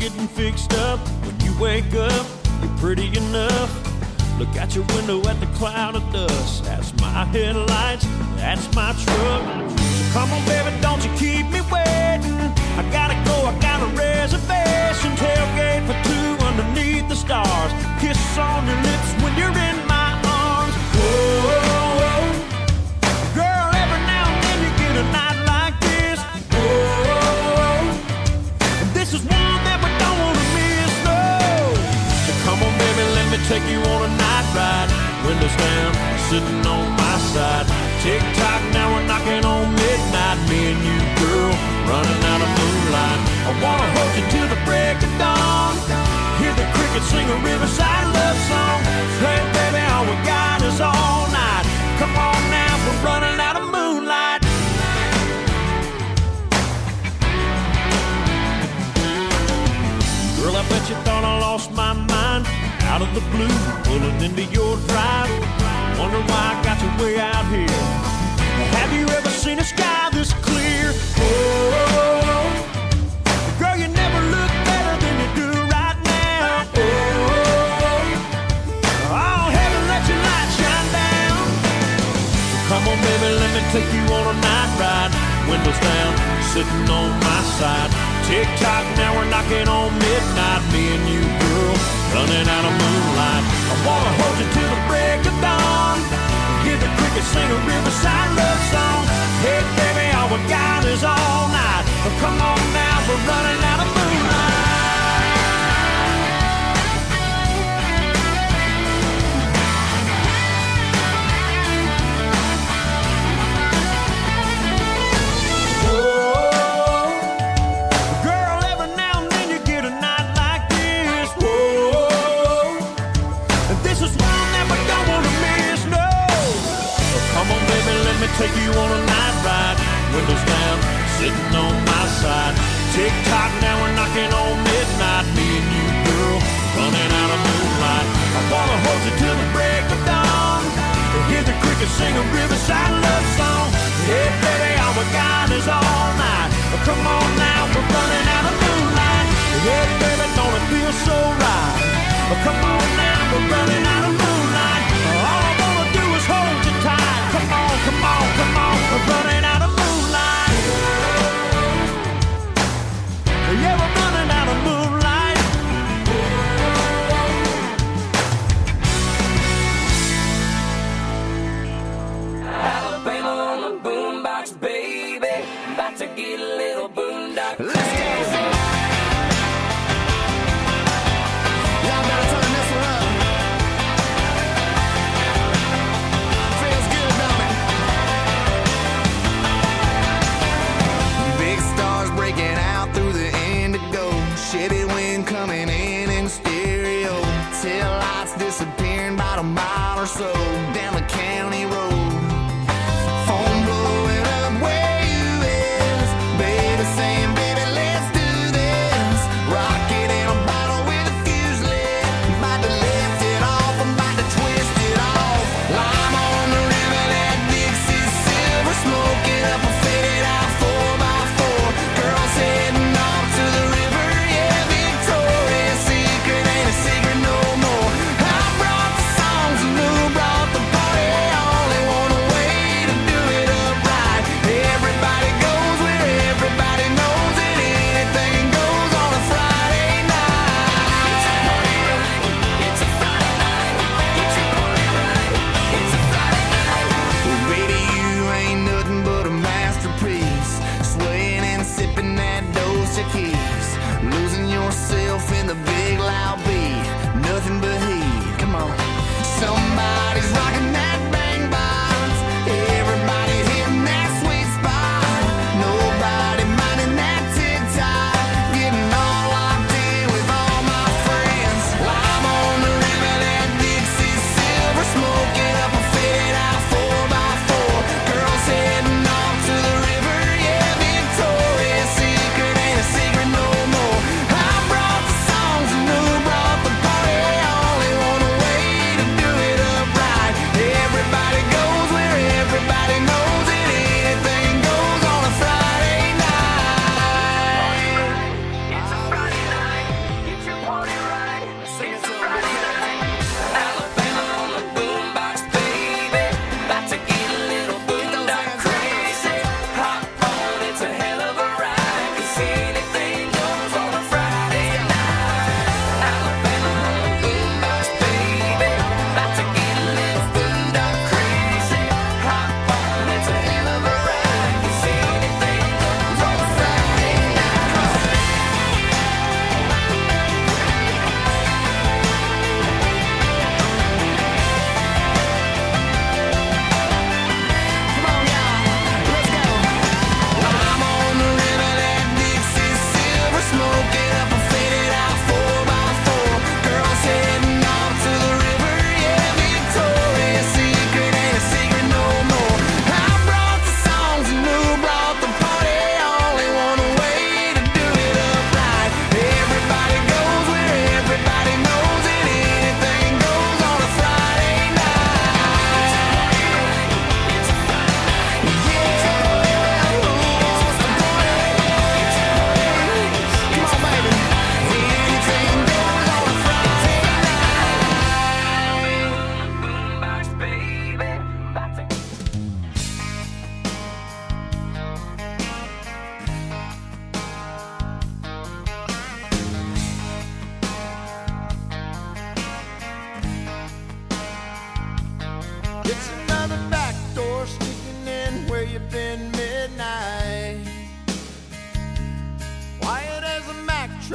getting fixed up. When you wake up, you're pretty enough. Look out your window at the cloud of dust. That's my headlights, that's my truck. So come on, baby, don't you keep me waiting. I gotta go, I got a reservation. Tailgate for two underneath the stars. Kiss on your lips when you're in my arms. Whoa, girl, every now and then you get a night like this. Whoa, and this is one that we don't want to miss, no. So come on, baby, let me take you on a night ride. Windows down, sitting on my side. Tick-tock, now we're knocking on midnight. Me and you, girl, running out of moonlight. I wanna hold you till the break of dawn. Hear the crickets sing a riverside love song. Hey, baby, all we got is all night. Come on now, we're running out of moonlight. Girl, I bet you thought I lost my mind. Out of the blue, pulling into your drive. Wonder why I got you way out here. Have you ever seen a sky this clear? Oh, girl, you never look better than you do right now. Oh, heaven, let your light shine down. So come on, baby, let me take you on a night ride. Windows down, sitting on my side. Tick-tock, now we're knocking on midnight. Me and you, girl, running out of moonlight. I wanna hold you till the break of dawn. Hear the crickets sing a riverside love song. Hey, baby, all we got is all night. Oh, come on now, we're running out of moonlight. Take you on a night ride, windows down, sitting on my side. Tick-tock, now we're knocking on midnight. Me and you, girl, running out of moonlight. I wanna hold you till the break of dawn. Hear the crickets sing a riverside love song. Hey, baby, all we got is all night. Oh, come on now, we're running out of moonlight. Hey, baby, don't it feel so right? Oh, come on now, we're running out of moonlight. All I wanna do is hold you tight. Come on, come on, come on, we're running out of moonlight. Yeah, we're running out of moonlight. Alabama on the boombox, baby. About to get a little boondock. Let's go. Y'all better turn this one up. Feels good, don't it? Big stars breaking out through the indigo. Chevy wind coming in stereo. Tail lights disappearing about a mile or so down the county road. Phone blowing up where you is. Baby saying, baby, let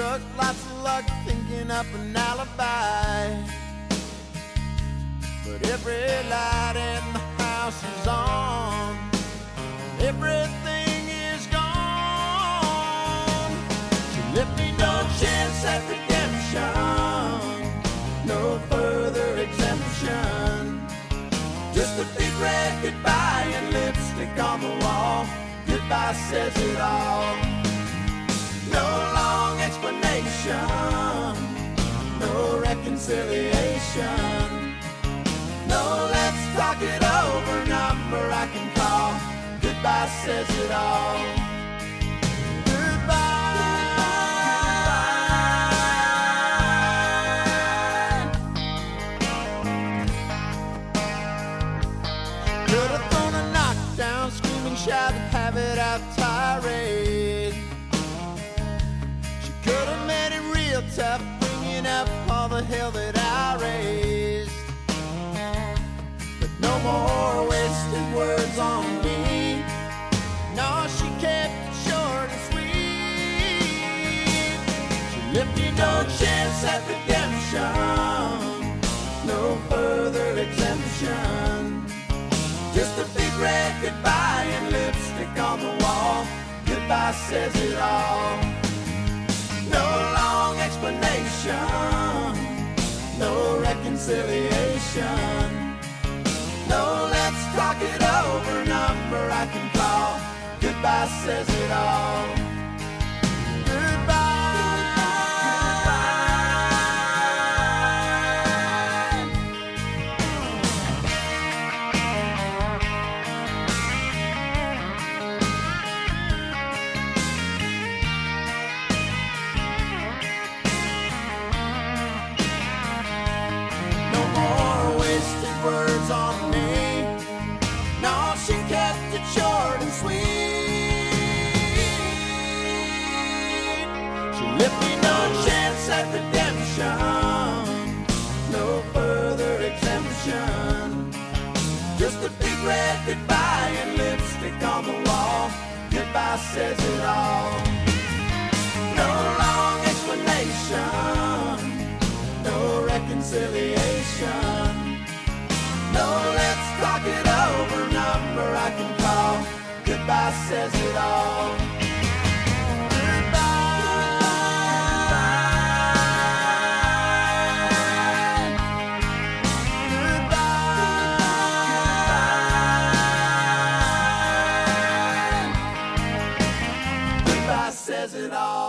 took lots of luck thinking up an alibi, but every light in the house is on, everything is gone. She left me no chance at redemption, no further exemption, just a big red goodbye and lipstick on the wall. Goodbye says it all. No long explanation, no reconciliation, no let's talk it over number I can call. Goodbye says it all. Could have thrown a knockdown, screaming, shout, have it out tirade. She could have made it real tough, bringing up all the hell that I raised. But no more wasted words on me. No, she kept it short and sweet. She left me no chance at redemption, no further exemption, just a big red goodbye and lipstick on the wall. Goodbye says it all. No long explanation, no reconciliation, no let's talk it over number I can call. Goodbye says it all. Words on me. No, she kept it short and sweet. She left me no chance at redemption, no further exemption, just a big red goodbye and lipstick on the wall. Goodbye says it all. No long explanation, no reconciliation, no, let's talk it over number I can call. Goodbye says it all. Goodbye. Goodbye says it all.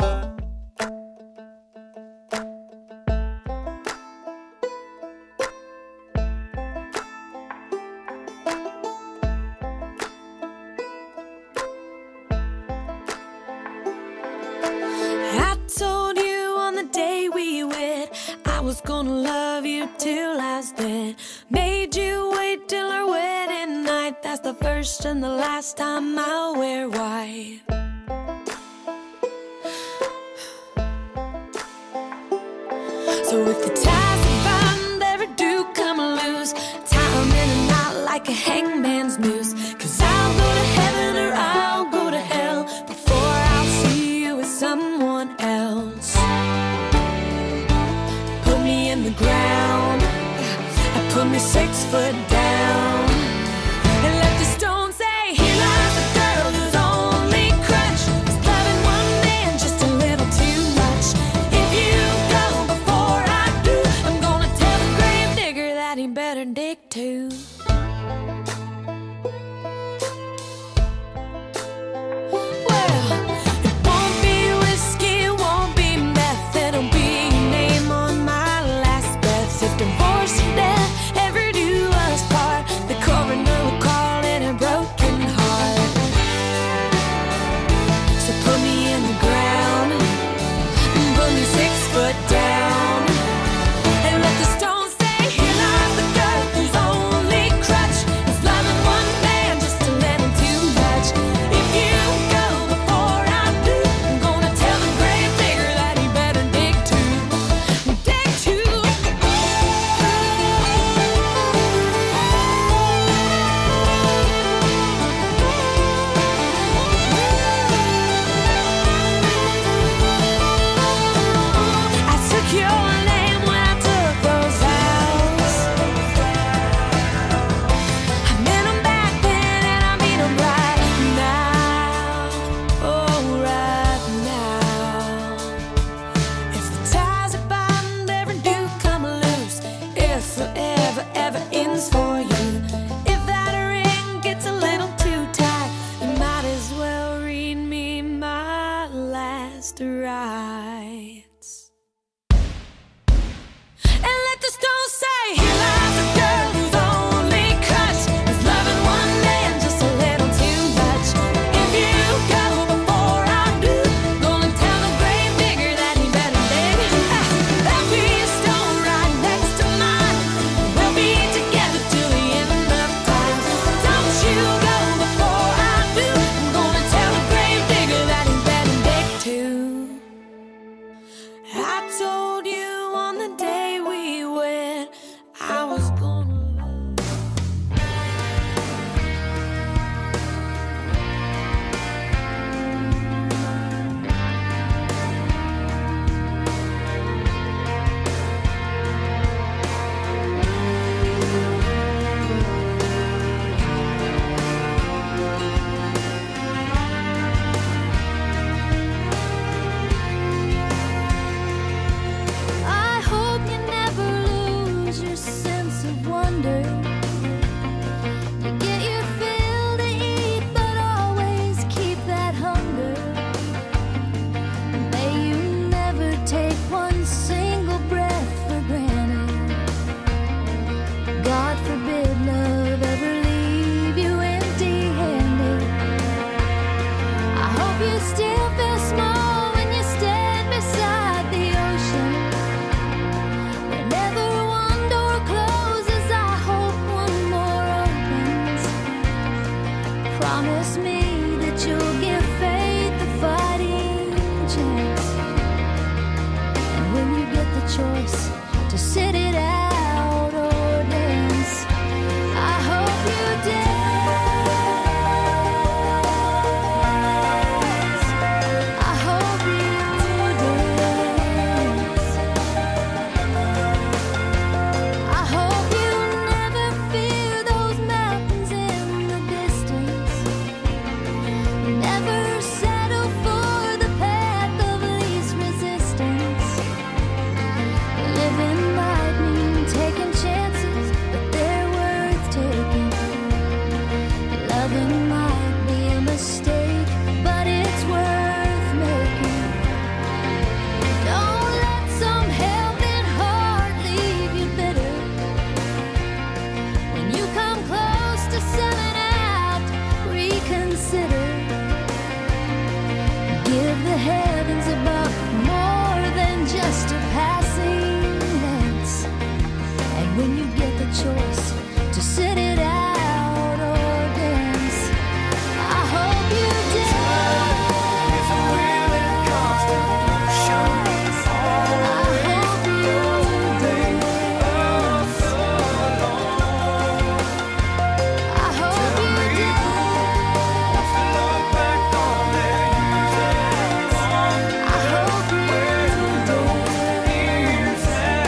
I was gonna love you till I was dead. Made you wait till our wedding night. That's the first and the last time I'll wear white. So if the ties are bound ever do come loose, tie 'em in a knot like a hangman's noose. 'Cause I'll go to heaven or I'll go to hell before I'll see you with someone else. In the ground, I put me 6 foot down and let the stone say, here lies a girl whose only crutch is loving one man just a little too much. If you go before I do, I'm gonna tell the grave digger that he better dig too. the rights. And let the stones say, here lies a girl whose only crutch is loving one man just a little too much. If you go before I do, gonna tell the grave digger that he better dig. There'll be a stone right next to mine. We'll be together till the end of time. Don't you go before I do. I'm gonna tell the grave digger that he better dig too. I told you on the day we wed I was gonna love. I hope you never lose your sense of wonder. You get your fill to eat, but always keep that hunger. May you never take one single breath for granted. God forbid love ever leave you empty-handed. I hope you still feel small when you stand beside the ocean. Whenever one door closes, I hope one more opens. Promise me that you'll give faith a fighting chance. And when you get the choice to sit it out or dance, I hope you dance. I hope you dance. I hope you never fear those mountains in the distance. Never settle for the path of least resistance. Living might mean taking chances, but they're worth taking. Loving might be a mistake, but it's worth making. Don't let some helping heart leave you bitter. When you come close to selling out, reconsider. Give the heavens above more than just a passing glance. And when you get the choice to sit it out or dance, I hope you dance. I hope you dance. I hope you dance. I hope you dance.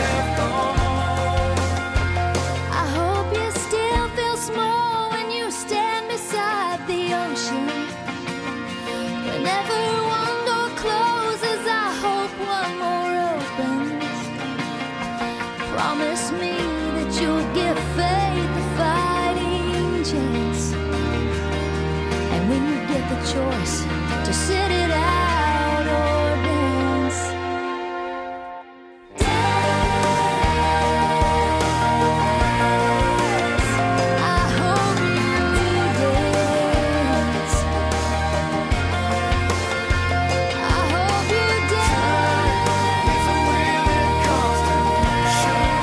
I hope you still feel small when you stand beside the ocean. Whenever one door closes, I hope one more opens. Promise me that you'll give faith a fighting chance. And when you get the choice to sit it out or dance, dance. I hope you dance. I hope you dance. I hope you dance.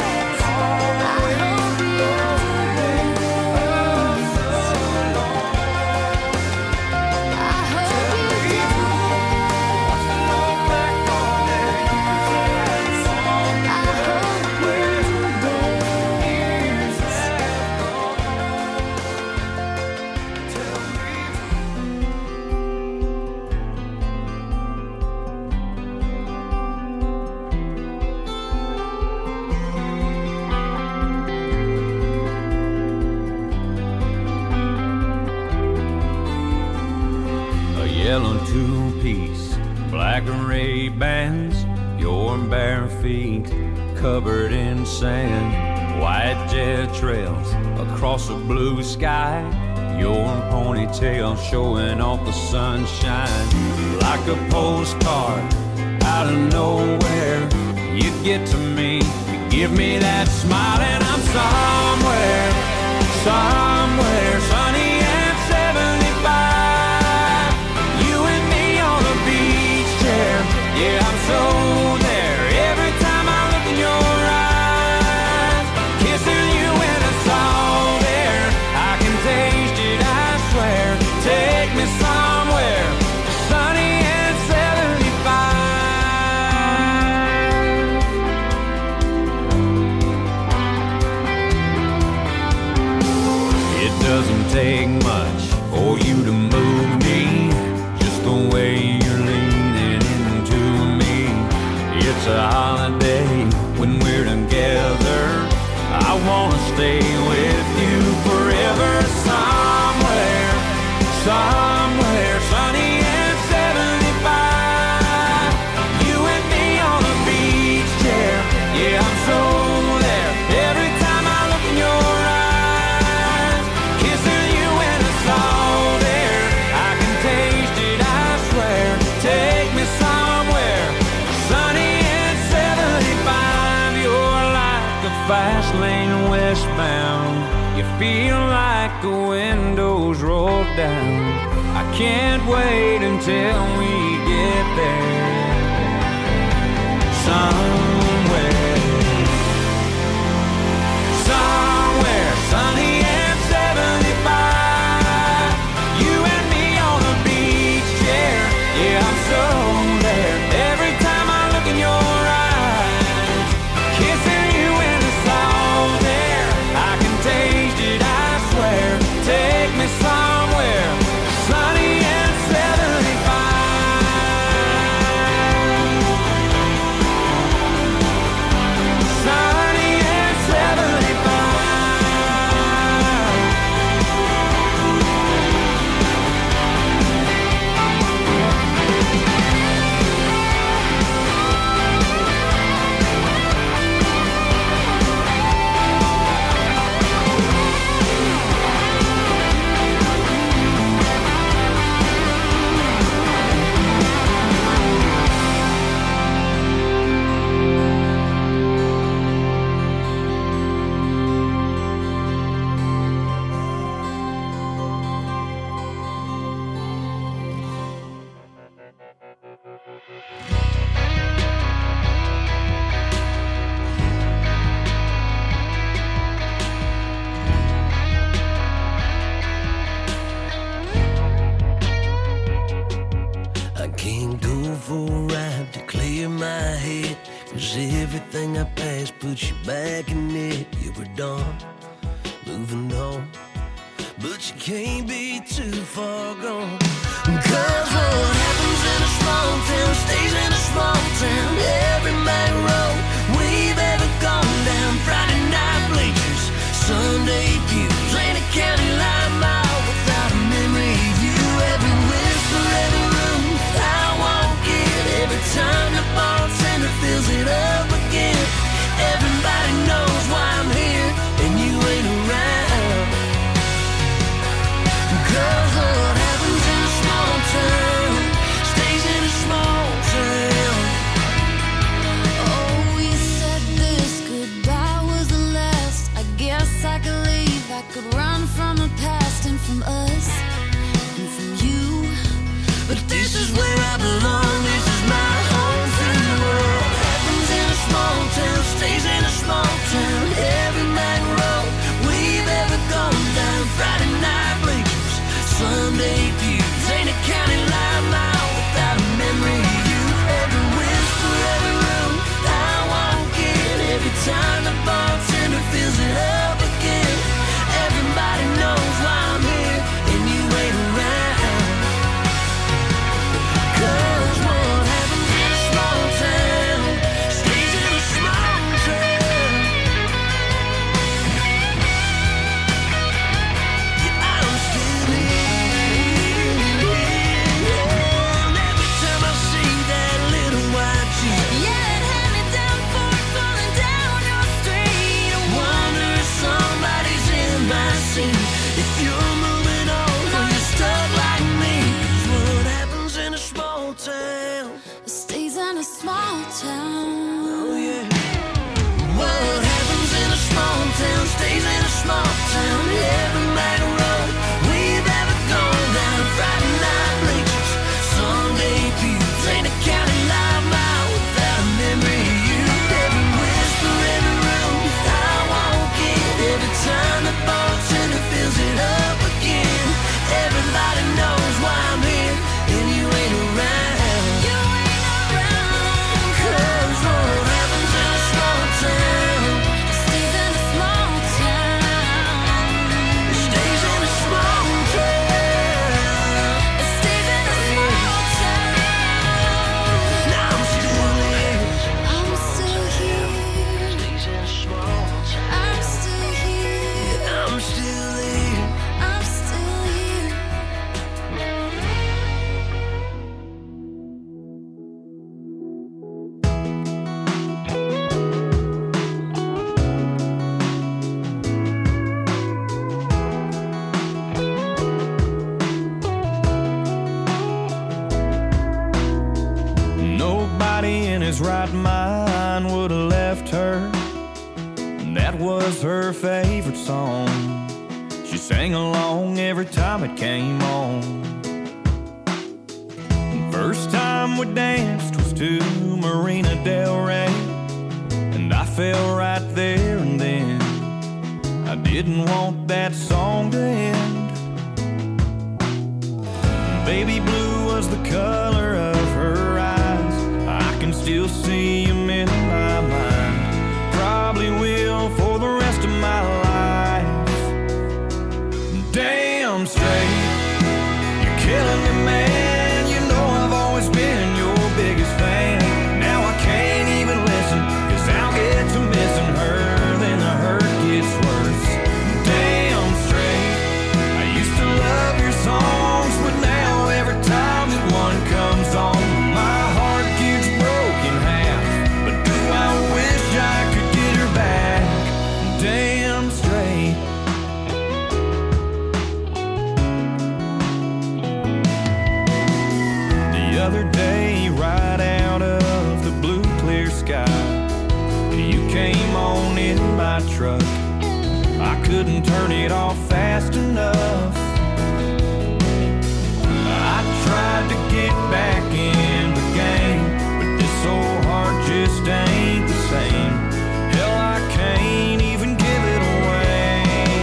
yellow two-piece, black and red bands, your bare feet covered in sand, white jet trails across a blue sky, your ponytail showing off the sunshine. Like a postcard out of nowhere, you get to me, you give me that smile, and I'm somewhere, somewhere sunny and 75. You and me on a beach chair, yeah, I'm so there. Every time I look in your eyes, kissing you in the salt air, I can taste it, I swear. Take me somewhere sunny and 75. It doesn't take much for you to move me, just the way you're leaning into me. It's a holiday when we're together, I wanna stay with you forever. Somewhere, somewhere sunny and 75. You and me on a beach chair, yeah, I'm so there. Every time I look in your eyes, kissing you in the salt air, I can taste it, I swear. Take me somewhere sunny and 75. You're like a fast lane westbound, you feel like the windows roll down. I can't wait until we get there. Somewhere, somewhere sunny and 75. You and me on a beach chair, yeah, I'm so there. Every time I look in your eyes, kissing you in the salt air, I can taste it, I swear. Take me somewhere sunny and 75. Sunny and 75. I can't go for a ride to clear my head, 'cause everything I passed puts you back in it. You were done, moving on, but you can't be too far gone. 'Cause what happens in a small town stays in a small town. Every main road we've ever gone down, Friday night bleachers, Sunday pews, ain't a county line mile without a memory of you. Every whisper, every room I walk in, every time the bartender fills it up again. Everybody knows why I'm here and you ain't around. 'Cause what happens in a small town town. Every night road we've ever gone down. Friday night bleachers, Sunday pews. Ain't a county live mile without a memory of you. Every whisper, every room I walk in. Every time the bartender fills it up again. Everybody knows why I'm here and you ain't around. You ain't around. 'Cause what happens in a small town Stays in a small town. stays in a small town. It stays in a small town. Now I'm still here. I'm still here. Stays in a small town. I'm still here. I'm still here. I'm still here. Nobody in his right mind would have left her. And that was her favorite song. She sang along every time it came on. First time we danced was to Marina Del Rey, and I fell right there and then. I didn't want that song to end. Baby blue was the color of her eyes. I can still see him in my mind. Probably will for the rest of my life. Damn straight, you're killing me, man. You know I've always been your biggest fan. Now I can't even listen, 'cause I'll get to missing her, then the hurt gets worse. Damn straight, I used to love your songs, but now every time that one comes on, my heart gets broken in half. But do I wish I could get her back? Damn straight. The other day, right out of the blue clear sky, you came on in my truck. I couldn't turn it off fast enough. I tried to get back in the game, but this old heart just ain't the same. Hell, I can't even give it away.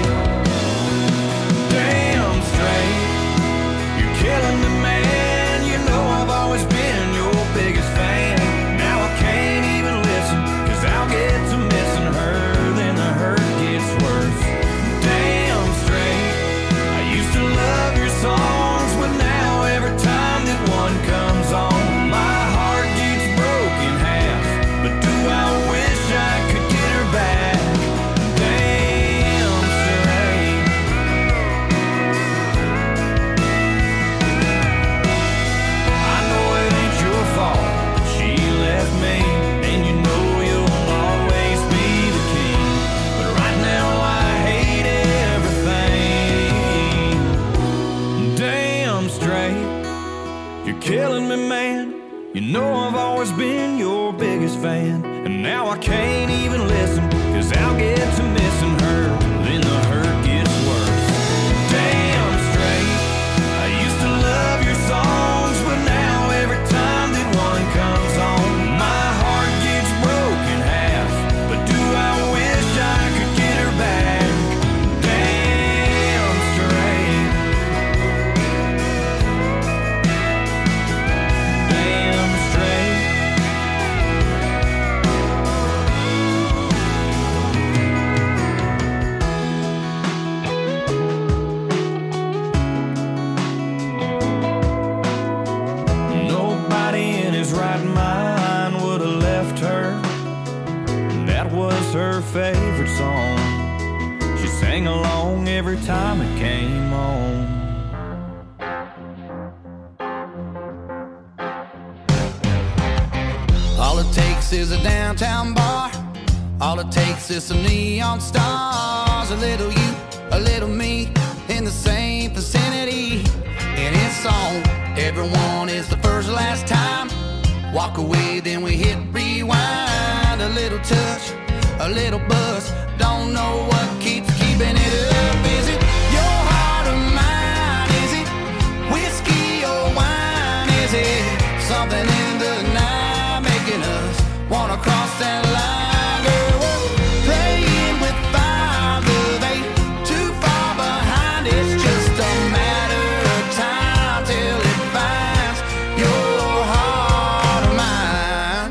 Damn straight, you're killing me, man. You know I've always been your biggest fan. Now I can't even listen, 'cause I'll get to missing her, then the hurt gets worse. Damn straight, I used to love your songs, but now every time that one comes on, my heart gets broken in half. But do I wish I could get her back? Damn straight. I know it ain't your fault that she left me, and you know you'll always be the king. But right now I hate everything. Damn straight, you're killing me, man. You know I've always been your biggest fan, and now I can't even listen, 'cause I'll get to missing her, then the hurt gets worse. Damn straight, I used to love your songs, but now every time that one comes on, my heart gets broken in half. But do I wish I could get her back? Damn straight. Damn straight. Nobody in his right mind would have left her. That was her favorite song. She sang along every time it came on. All it takes is a downtown bar. All it takes is some neon stars. A little you, a little me, in the same vicinity. And it's on. Everyone is the first last time. Walk away, then we hit rewind. A little touch, a little buzz. Don't know what keeps keeping it up? Is it your heart or mine? Is it whiskey or wine? Is it something in the night making us wanna cross that line? Girl, we're playing with fire, love ain't too far behind. It's just a matter of time till it finds your heart or mine.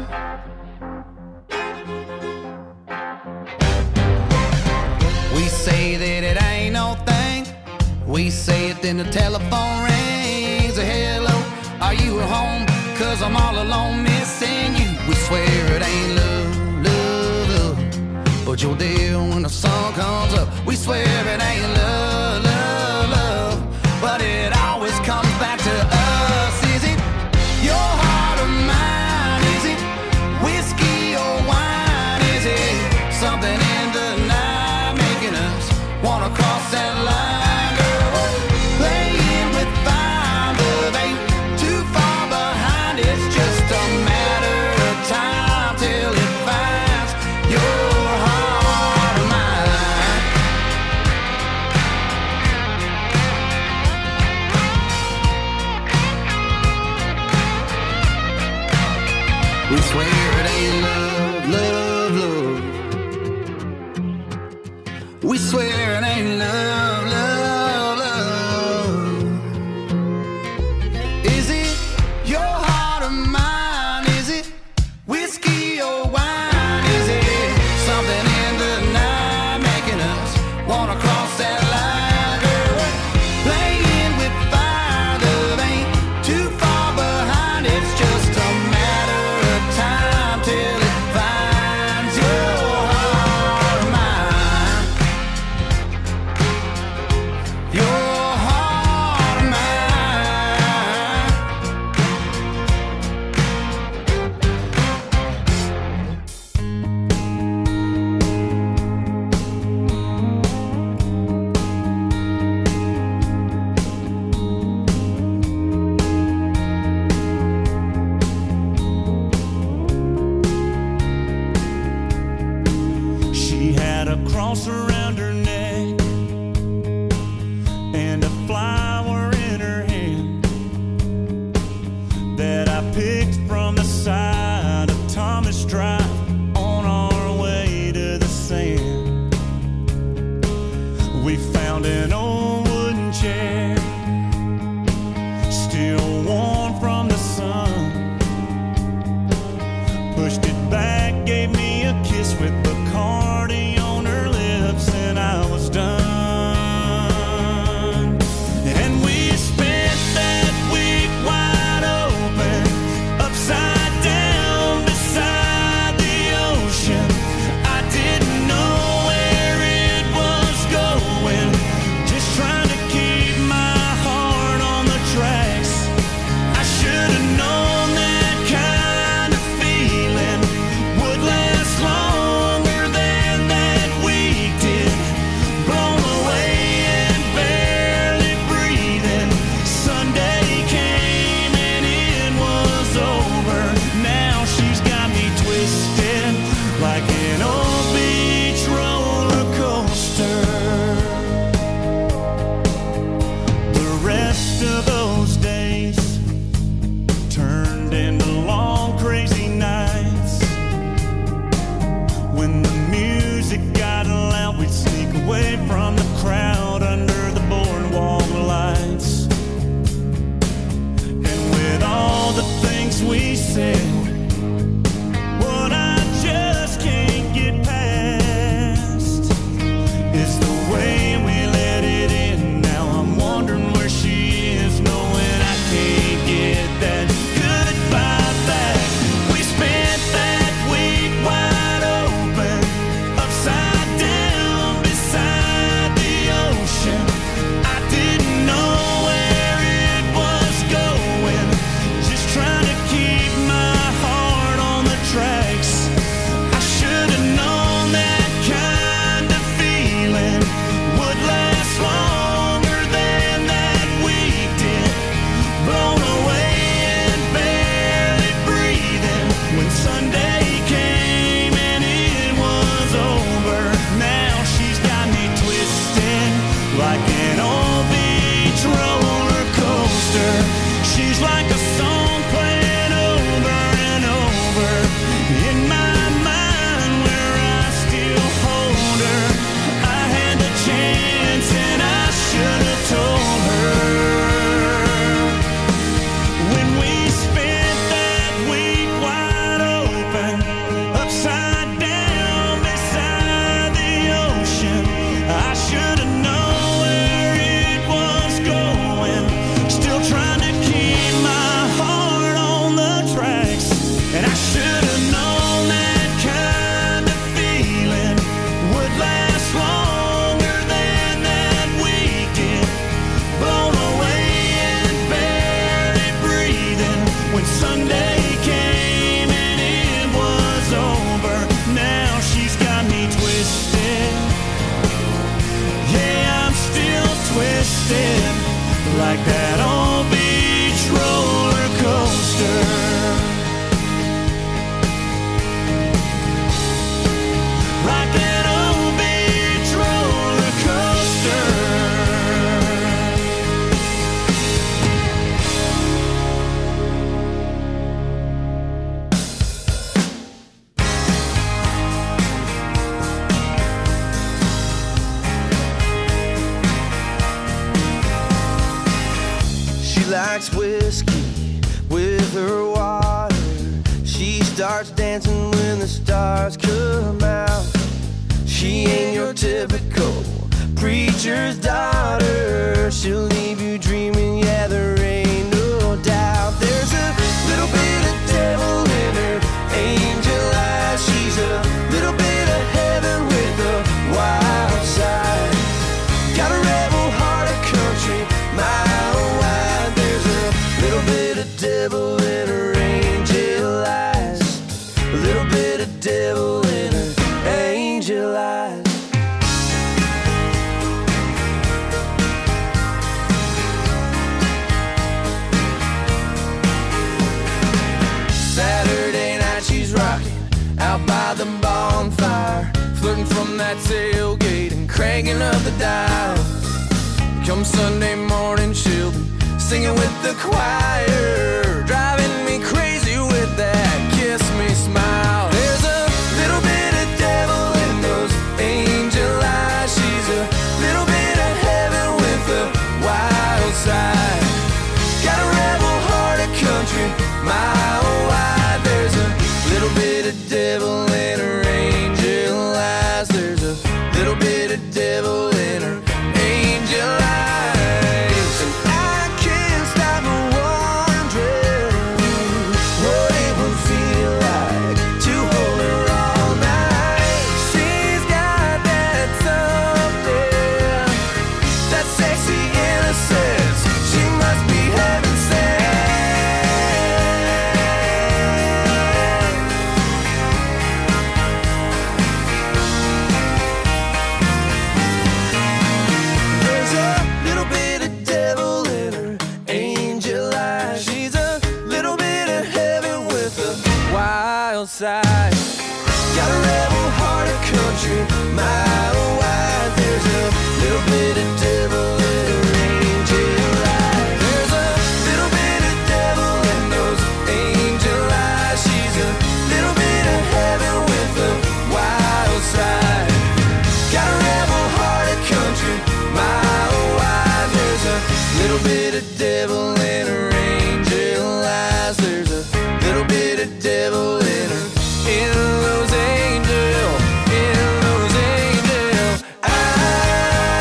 We say that it ain't no thing. We say it, then the telephone rings. Hello, are you at home? 'Cause I'm all alone missing you. We swear it ain't love, love, love, but you're there when the sun comes up. We swear it ain't love, love, love, but it always comes back to us. Is it your heart or mine? Is it whiskey or wine? Is it something in the night making us wanna cross that line? Girl, we're playing with fire, love ain't too far behind. It's just a matter of time till it finds your heart or mine. We swear it ain't love, love, love. We swear it ain't love, love, love. Is it your heart or mine? Is it whiskey or wine? Is it something in the night making us wanna cross that line? Girl, we're playing with fire, love ain't too far behind. It's just a matter of time till it finds your heart or mine. Your heart or mine. She had a cross around her neck and a flower in her hand that I picked from the side of Thomas Drive on our way to the sand. We found an old wooden chair, still warm from the sun. Pushed it back, gave me a kiss with Bacardi on her lips, and I was done. And we spent that week wide open, upside down beside likes whiskey with her water. She starts dancing when the stars come out. She ain't your typical preacher's daughter. She'll leave you dreaming, yeah, there ain't no doubt. There's a little bit of devil in her angel eyes. She's a little bit of heaven with a wild side. Got a rebel heart of country, mile wide. There's a little bit of devil in her angel eyes. A little bit of devil in her angel eyes. Saturday night she's rocking out by the bonfire, flirting from that tailgate and cranking up the dial. Come Sunday morning she'll be singing with the choir, driving me crazy with that kiss me smile. There's a little bit of devil in those angel eyes. She's a little bit of heaven with a wild side. Got a rebel heart of country, mile wide. There's a little bit of devil in her angel eyes. There's a little bit of devil in her angel eyes. And I can't stop wondering what it would feel like to hold her all night. She's got that something, that sexy innocence. She must be heaven sent. There's a little bit of devil in her angel eyes. She's a little bit of heaven with a wild side. Got a rebel heart of country, mile wide. There's a little bit of devil in her angel eyes. There's a little bit of devil in those angel eyes. She's a little bit of heaven with a wild side. Got a rebel heart of country, mile wide. There's a little bit of devil in her angel eyes. There's a little bit of devil in her, in those angel eyes.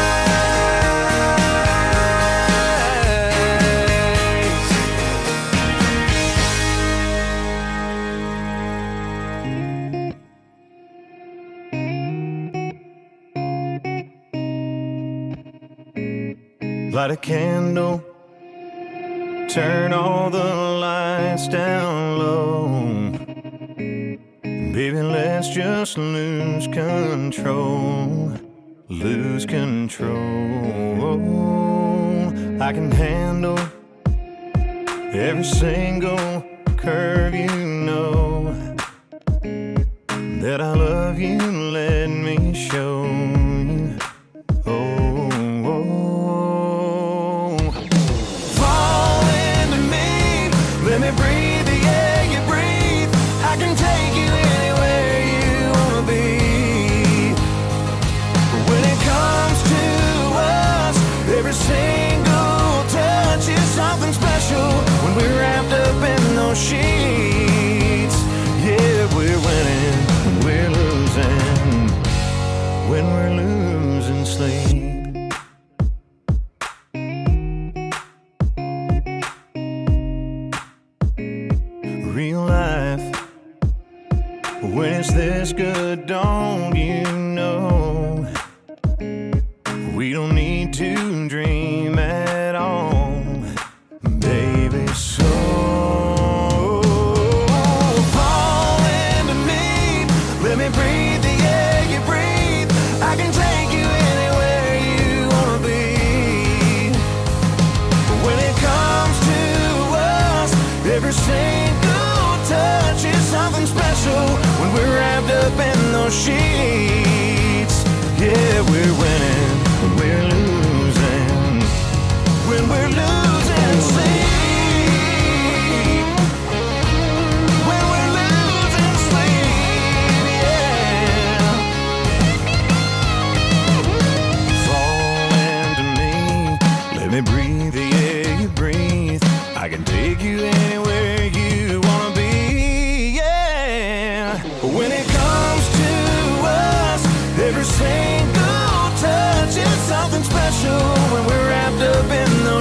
Light a candle, turn all the lights down low. Baby, let's just lose control. Lose control. I can handle every single curve, you know that I love you, let me show you. Oh, Fall into me, let me breathe the air you breathe. I can take you anywhere you wanna be. When it comes to us, every single touch is something special. When we're wrapped up in those sheets, yeah, we're winning, we're losing. When we're losing sleep. real life. When it's this good, don't you know? We don't need to dream at all, baby, so fall into me, let me breathe the air you breathe. I can take you anywhere you wanna be. When it comes to us, every single touch is something special. When we're wrapped up in those sheets, yeah, we're winning, we're losing. When we're losing sleep, when we're losing sleep, yeah. Fall into me, let me breathe the air you breathe.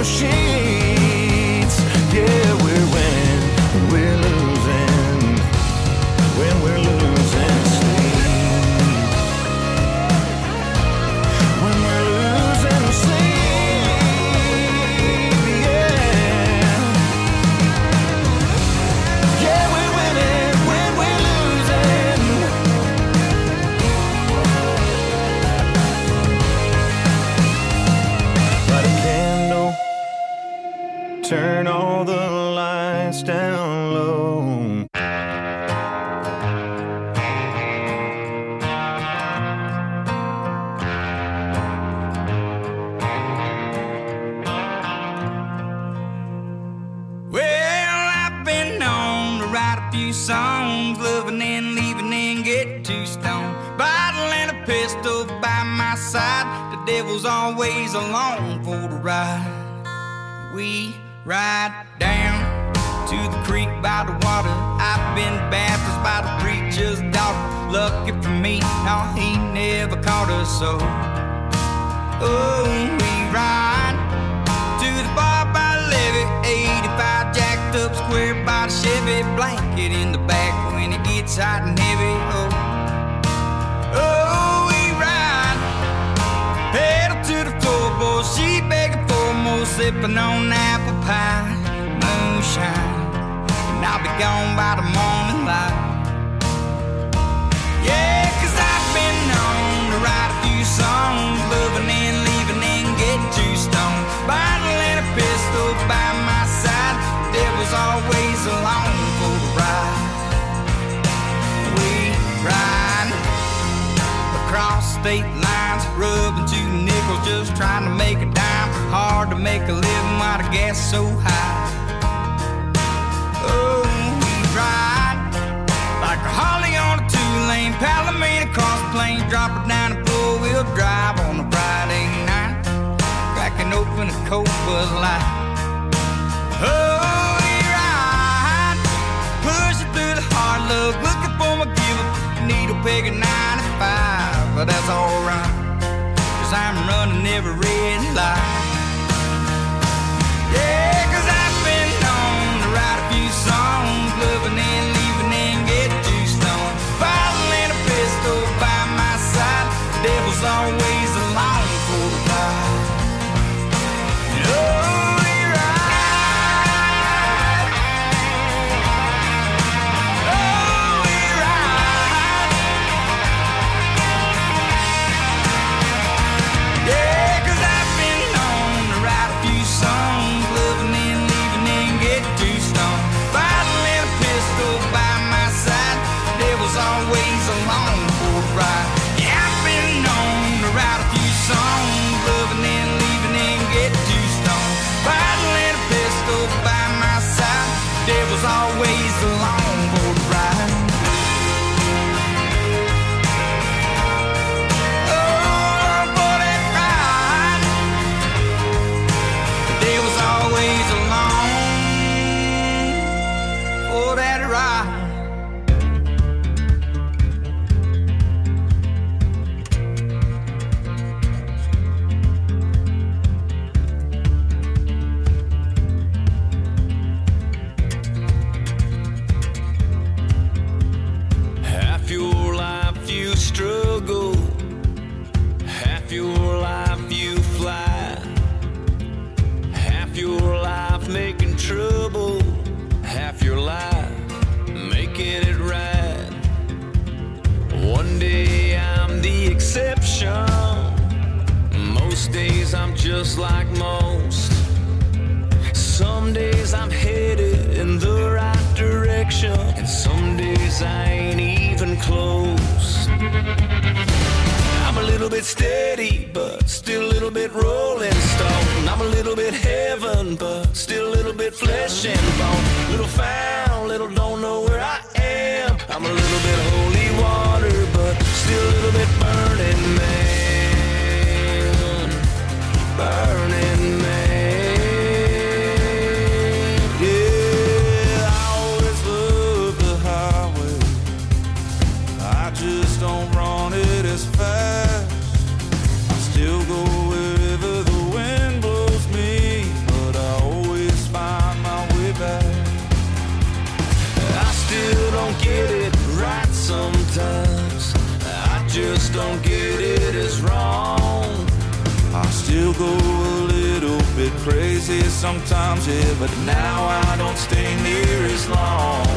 sheets. Yeah, we're winning, we're losing when we're losing sleep. When we're losing sleep, yeah. Yeah, we're winning when we're losing. Light a candle, turn all the lights down low. Well, I've been known to write a few songs, loving and leaving and get too stoned. Bottle and a pistol by my side, the devil's always along for the ride. We ride down to the creek by the water. I've been baptized by the preacher's daughter. Lucky for me, no, he never caught us so. Oh, we ride to the bar by the levee, 85 jacked up square by the Chevy, blanket in the back when it gets hot and heavy. Oh, oh, we ride, pedal to the floorboard, she begging for more, sipping on apple pie, moonshine, and I'll be gone by the morning light. Yeah, 'cause I've been known to write a few songs, loving and leaving and get too stoned. Bottle and a pistol by my side, devil's always along for the ride. We ride across state lines, rubbing 2 nickels, just trying to make a dime. Hard to make a living while the gas is so high. Oh, we ride like a Harley on a 2-lane, Palomino cross plains, drop it down and 4-wheel drive on a Friday night, cracking open a cold Bud Light. Oh, we ride, pushing through the hard luck, looking for my giver, needle peg at 95, but that's alright, 'cause I'm running every red light. Yeah, 'cause I've been known to write a few songs, loving and leaving and get too stoned. Bottle and a pistol by my side, devil's always along for the ride. Oh, we ride. Oh, we ride. Yeah, 'cause I've been known to write a few songs, loving and leaving and get too stoned. Bottle and a pistol by my side, devil's always along for the ride. Yeah, I've been known to write a few songs, loving and leaving and get too stoned. Bottle and a pistol by my side, devil's always along for the ride. Oh, for that ride, the devil's always along for that ride. Half your life you struggle, half your life you fly, half your life making trouble, half your life making it right. One day I'm the exception, most days I'm just like most. Some days I'm headed in the right direction, and some days I ain't even close. I'm a little bit steady, but still a little bit rolling stone. I'm a little bit heaven, but still a little bit flesh and bone. Little found, little don't know where I am. I'm a little bit holy water, but still a little bit burning man. Burning man. Yeah, I always love the highway. I just don't run it as fast. I still go wherever the wind blows me, but don't get it right sometimes. I just don't get it as wrong. I still go a little bit crazy sometimes, yeah, but now I don't stay near as long.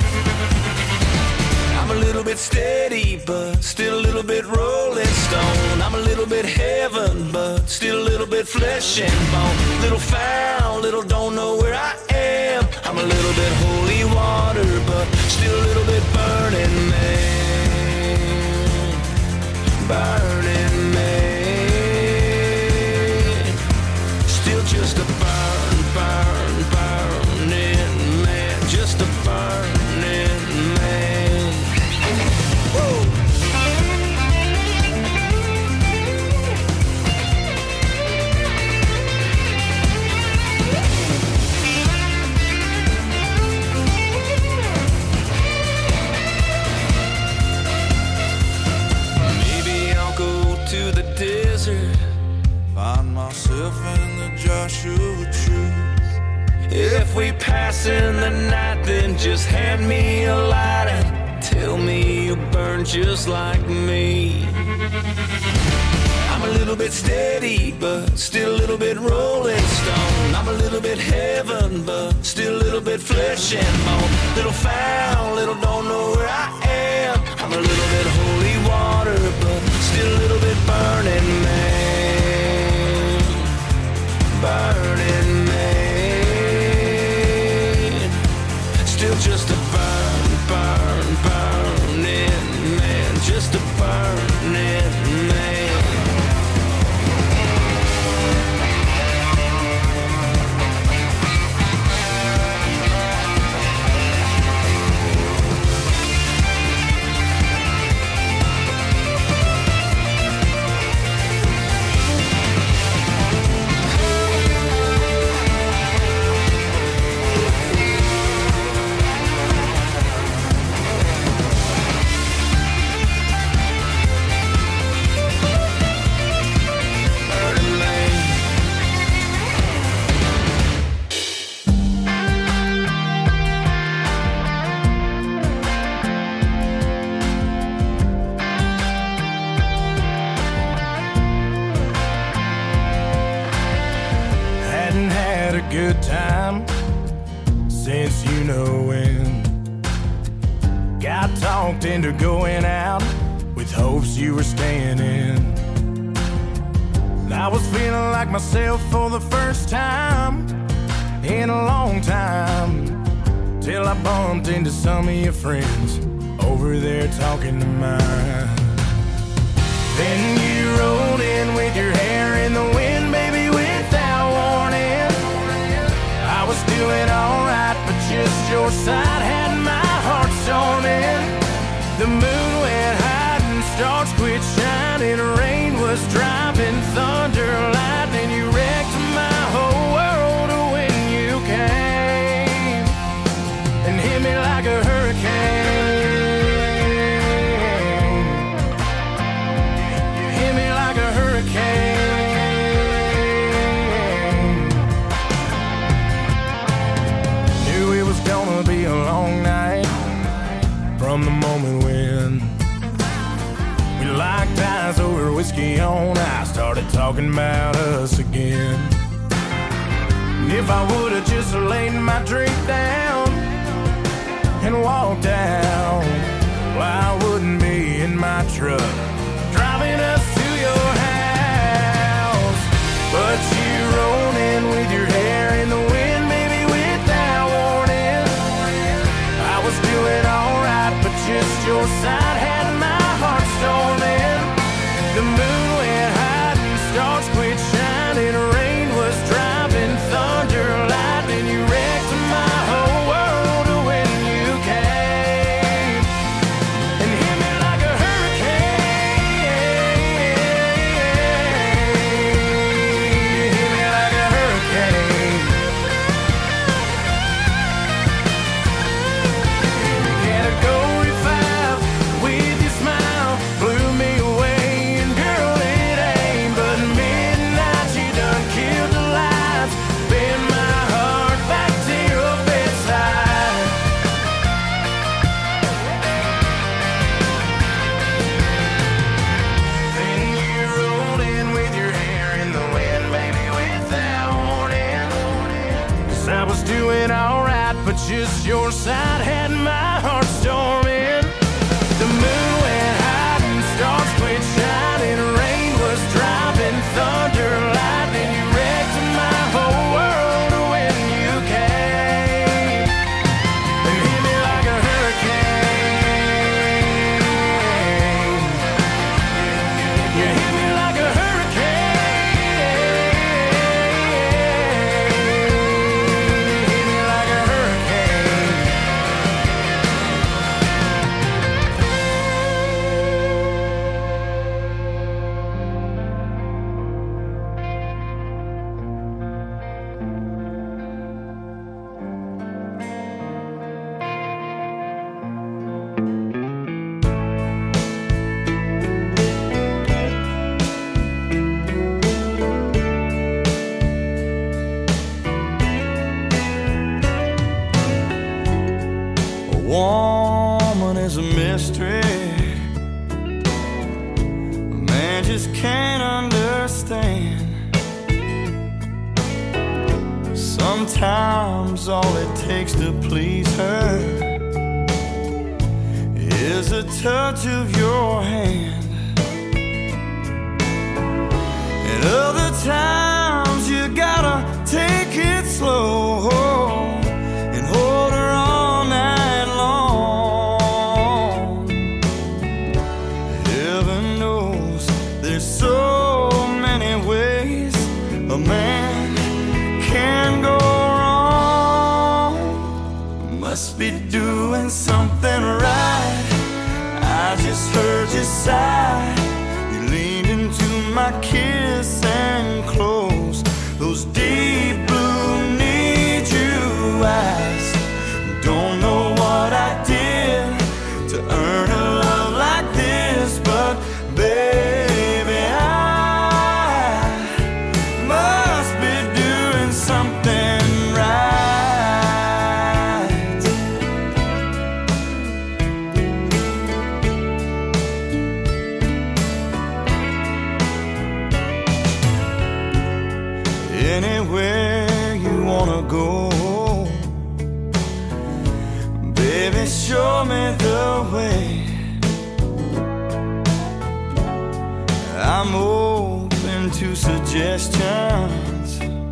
I'm a little bit steady, but still a little bit rolling stone. I'm a little bit heaven, but still a little bit flesh and bone. Little foul, little don't know where I am. I'm a little bit holy water, but still a little bit burning man. Burning man. Still just a burning man. Just a burning man. Woo! Find myself in the Joshua Tree. If we pass in the night, then just hand me a light and tell me you burn just like me. I'm a little bit steady, but still a little bit rolling stone. I'm a little bit heaven, but still a little bit flesh and bone. Little foul, little don't know where I am. I'm a little bit holy water, but still a little bit burning man. Burning man. Still just a burning man. Just a burning man. Good time since you know when. Got talked into going out with hopes you were staying in. I was feeling like myself for the first time in a long time, till I bumped into some of your friends over there talking to mine. Then you rolled in with your hair in the wind, baby, without warning. I was doing alright, but just your side had my heart storming. The moon went high and stars quit shining. Rain was driving, thunder, lightning. You wrecked my whole world when you came and hit me like a hurricane. You hit me like a hurricane. Gonna be a long night from the moment when we locked eyes over whiskey on ice, started talking about us again. And if I would've just laid my drink down and walked out, well, I wouldn't be in my truck driving us to your house. But you rolled in with your hair in the wind, baby, without warning. I was doing alright, but just your side had my heart storming. The moon went high and stars quit shining. Rain was driving, thunder, lightning. You wrecked my whole world when you came and hit me like a hurricane. Hit me like a hurricane. Category 5 with your smile blew me away, and girl, just your side had my heart storming. The moon went high and stars quit shining. Rain was driving, thunder, lightning. You wrecked my whole world when you came and hit me like a hurricane. You hit me like a woman is a mystery. A man just can't understand. Sometimes all it takes to please her is a touch of your hand. And other times you gotta take it slow and hold her all night long. Heaven knows there's so many ways a man can go wrong. Must be doing something right. I just heard you sigh. You leaned into my kiss and closed those deep blue need you eyes. Don't know what I did to earn a love like this, but baby, I must be doing something right. Anywhere you wanna go, baby, show me the way. I'm open to suggestions,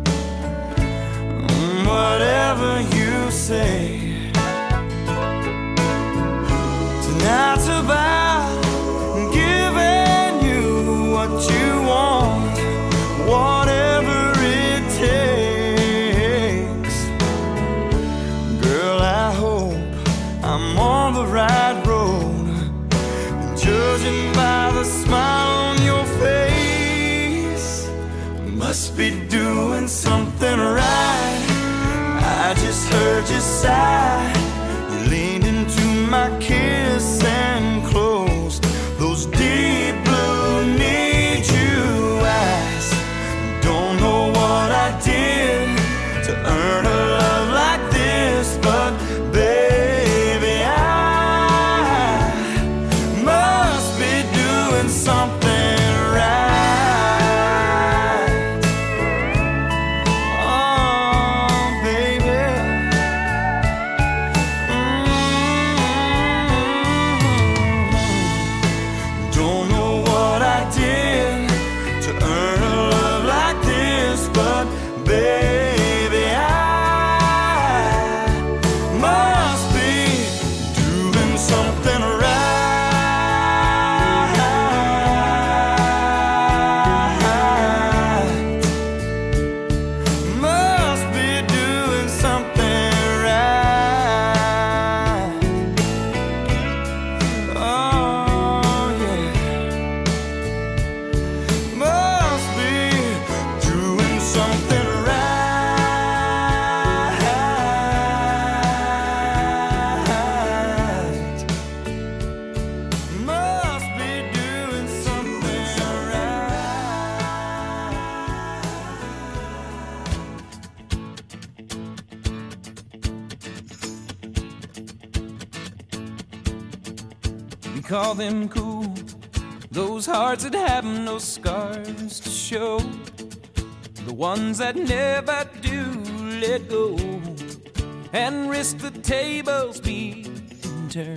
whatever you say. Tonight's about giving you what you want, whatever it takes. Girl, I hope I'm on the right road, judging by the smile on your face. Must be doing something right. I just heard you sigh. You leaned into my kiss and closed those deep blue need you eyes. Don't know what I did to earn a love like this, but baby, I must be doing something right. Oh, baby. Don't know what I did to earn a love like this, but baby, I must be doing something right. Must be doing something right. Oh, yeah. Must be doing something right. Must be doing something We call them cool, those hearts that have no scars to show, the ones that never do let go and risk the tables being turned.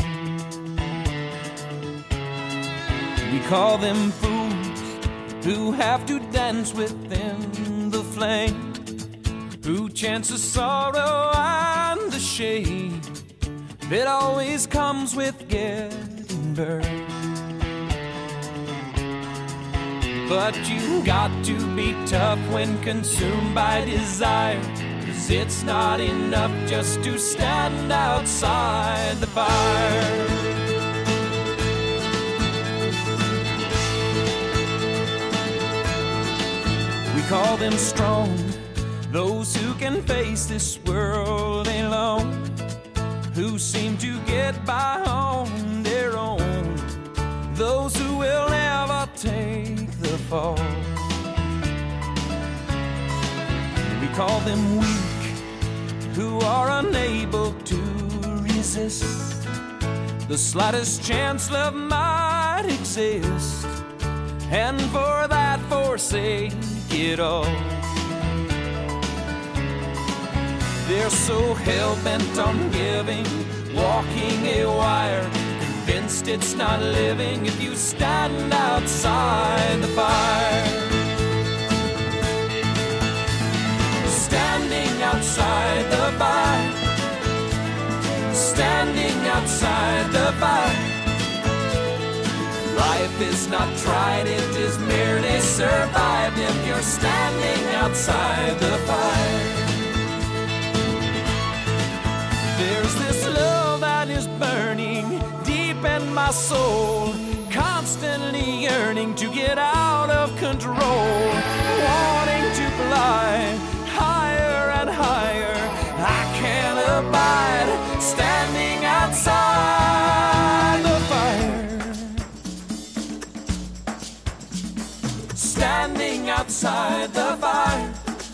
We call them fools who have to dance within the flame, who chance the sorrow and the shame that always comes with getting burned. But you got to be tough when consumed by desire, 'cause it's not enough just to stand outside the fire. We call them strong, those who can face this world alone, who seem to get by on their own, those who will never take the fall. We call them weak, who are unable to resist the slightest chance love might exist, and for that forsake it all. They're so hell-bent on giving, walking a wire, convinced it's not living if you stand outside the fire. Standing outside the fire, standing outside the fire. Life is not tried, it is merely survived if you're standing outside the fire. There's this love that is burning deep in my soul, constantly yearning to get out of control, wanting to fly higher and higher. I can't abide standing outside the fire. Standing outside the fire.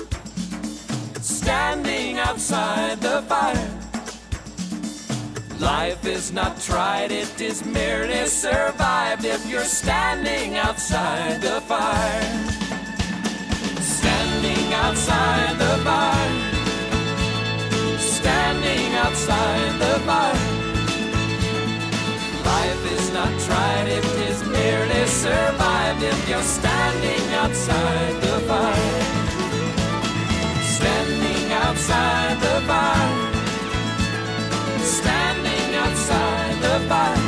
Standing outside the fire. Life is not tried, it is merely survived if you're standing outside the fire. Standing outside the fire. Standing outside the fire. Life is not tried, it is merely survived if you're standing outside the fire. Standing outside the fire. Standing outside the fire.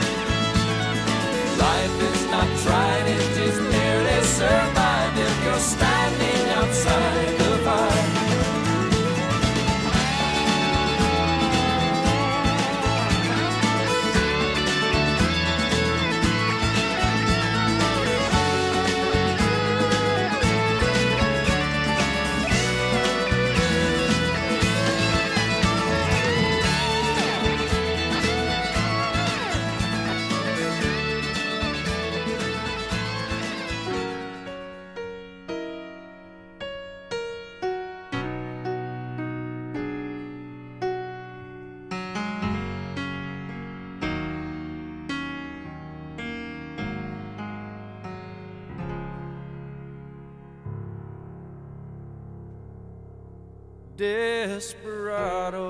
Life is not tried, it is merely survived if you're standing outside the fire. Desperado,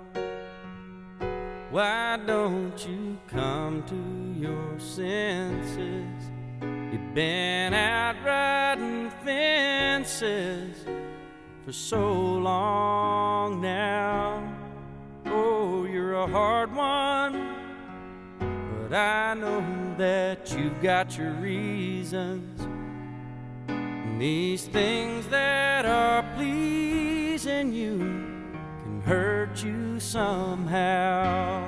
why don't you come to your senses? You've been out riding fences for so long now. Oh, you're a hard one, but I know that you've got your reasons. And these things that are pleasing you can hurt you somehow.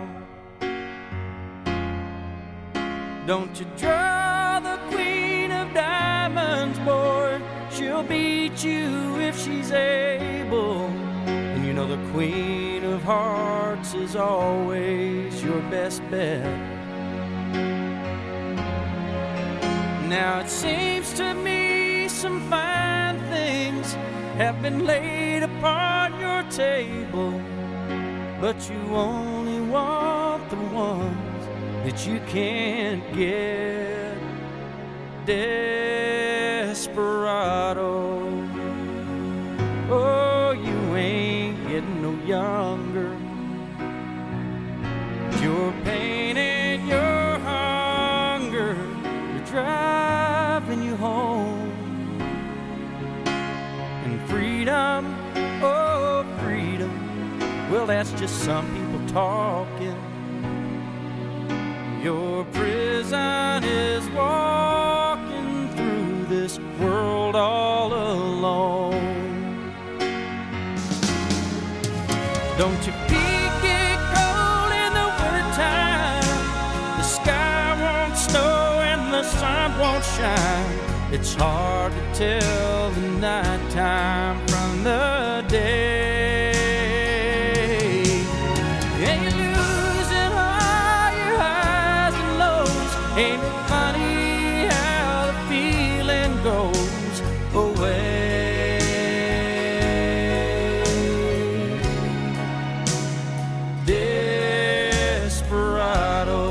Don't you draw the queen of diamonds, boy. She'll beat you if she's able. And you know the queen of hearts is always your best bet. Now it seems to me some fine things have been laid upon your table, but you only want the ones that you can't get. Desperado, oh, you ain't getting no younger. that's just some people talking. Your prison is walking through this world all alone. Don't your feet get cold in the wintertime? The sky won't snow and the sun won't shine. It's hard to tell the nighttime from the day. And you're losing all your highs and lows. Ain't it funny how the feeling goes away? Desperado,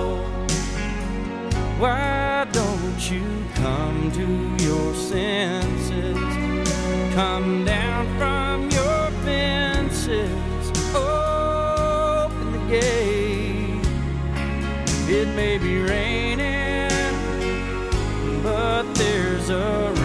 why don't you come to your senses? Come down from your fences, open the gate. It may be raining, but there's a